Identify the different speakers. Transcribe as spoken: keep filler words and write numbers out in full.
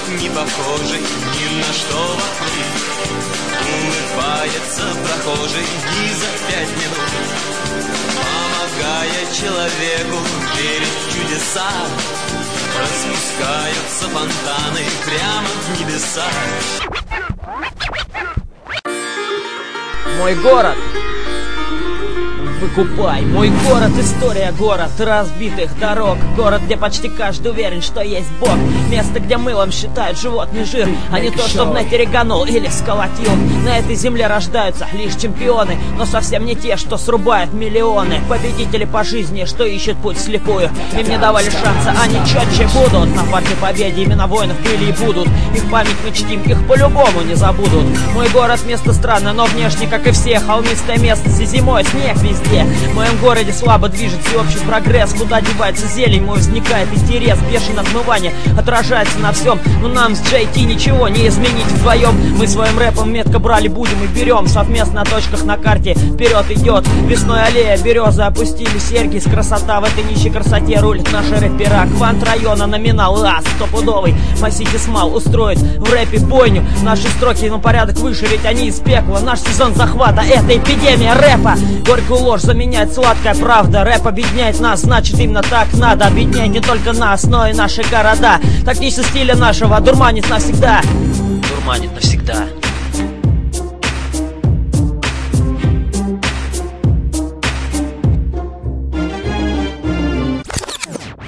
Speaker 1: не похожий ни на что вокруг. Улыбается прохожий и за пять минут, помогая человеку верить в чудеса, распускаются фонтаны прямо в небеса.
Speaker 2: Мой город, выкупай. Мой город, история, город разбитых дорог. Город, где почти каждый уверен, что есть Бог. Место, где мылом считают животный жир, а не то, что в нете реганул или сколотил. На этой земле рождаются лишь чемпионы, но совсем не те, что срубают миллионы. Победители по жизни, что ищут путь вслепую. Им не давали шанса, они четче будут. На парке победе имена воинов были и будут. Их память мы чтим, их по-любому не забудут. Мой город место странное, но внешне, как и все, холмистая местность и зимой снег везде. В моем городе слабо движет всеобщий прогресс. Куда девается зелень, мой возникает интерес. Бешеное отмывание отражается на всем, но нам с джей ти ничего не изменить вдвоем. Мы своим рэпом метко брали, будем и берем. Совместно на точках на карте вперед идет. Весной аллея березы, опустили серьги. С красота в этой нищей красоте рулит наша рэпера. Квант района номинал лаз стопудовый. Масити Смал устроит в рэпе бойню. Наши строки на порядок выше, ведь они из пекла. Наш сезон захвата — это эпидемия рэпа. Горькую ложь заменяет сладкая правда. Рэп объединяет нас, значит именно так надо. Объединяет не только нас, но и наши города. Тактичность стиля нашего дурманит навсегда. Дурманит навсегда.